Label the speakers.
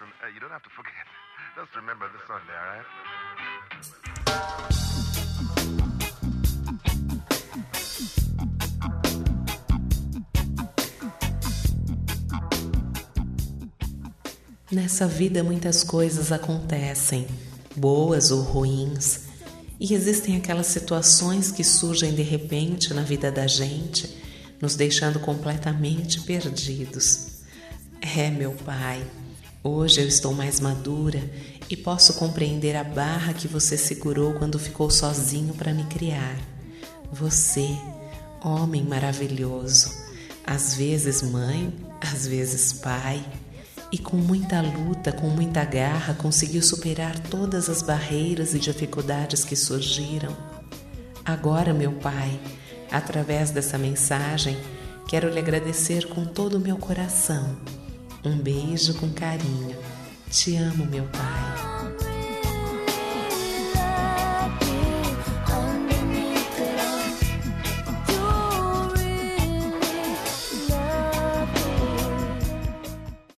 Speaker 1: you don't have to forget. Just remember this Sunday, all right?
Speaker 2: Nessa vida muitas coisas acontecem, boas ou ruins, e existem aquelas situações que surgem de repente na vida da gente, nos deixando completamente perdidos. Meu pai, hoje eu estou mais madura e posso compreender a barra que você segurou quando ficou sozinho para me criar. Você, homem maravilhoso, às vezes mãe, às vezes pai, e com muita luta, com muita garra, conseguiu superar todas as barreiras e dificuldades que surgiram. Agora, meu pai, através dessa mensagem, quero lhe agradecer com todo o meu coração. Um beijo com carinho. Te amo, meu pai.